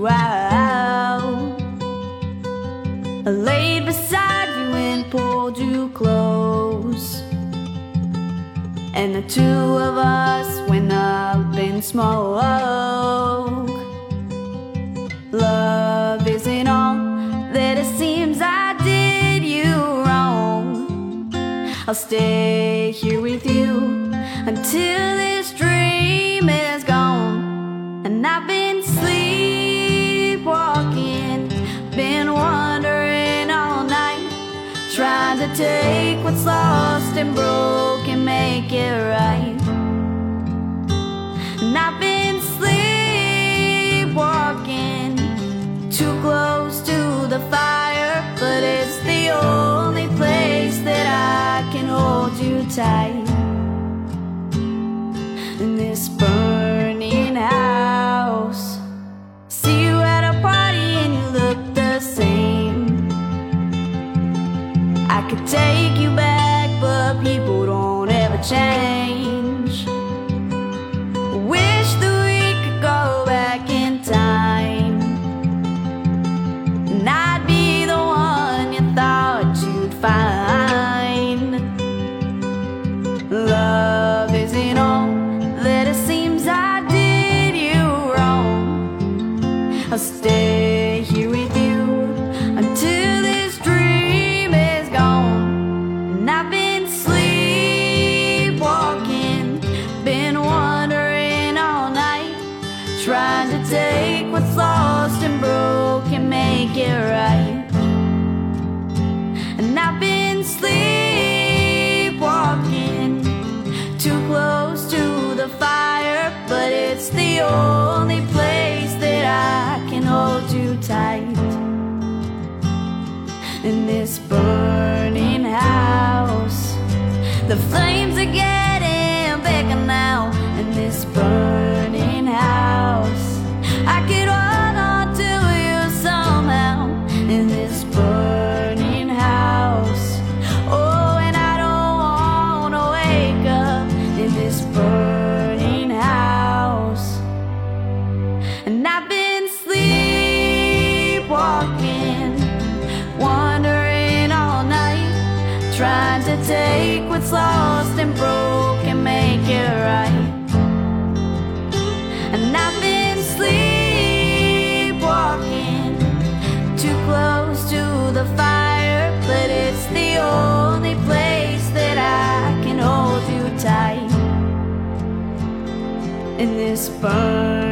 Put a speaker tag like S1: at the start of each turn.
S1: out. I laid beside you and pulled you close, and the two of us went up in smoke. Love isn't all that it seems. I did you wrong. I'll stay here with you until this dream is gone. And I've been sleepwalking, been wandering all night, trying to take what's lost and broke and make it right. And I've been sleepwalking, too close to the fire, but it's the only place that I can hold you tight. In this burning house, see you at a party and you look the same. I could take you back, but people don't ever change. Wish that we could go back in time, and I'd be the one you thought you'd find. Love isn't all that it seems. I did you wrong. I'll stay here with you until this dream is gone. And I've been sleepwalking, been wandering all night, trying to take what's lost and broke and make it right. And I've been sleepwalking, too close to the fire, but it's the only place that I can hold you tight. In this burning house, the flames are getting bigger now. In this burning house, I could hold on to you somehow. In this burning house, oh, and I don't wanna wake up in this burning house. And I've been sleepwalking, wandering all night, trying to take what's lost and broke and make it right. And I've been sleepwalking, too close to the fire, but it's the only place that I can hold you tight. In this burn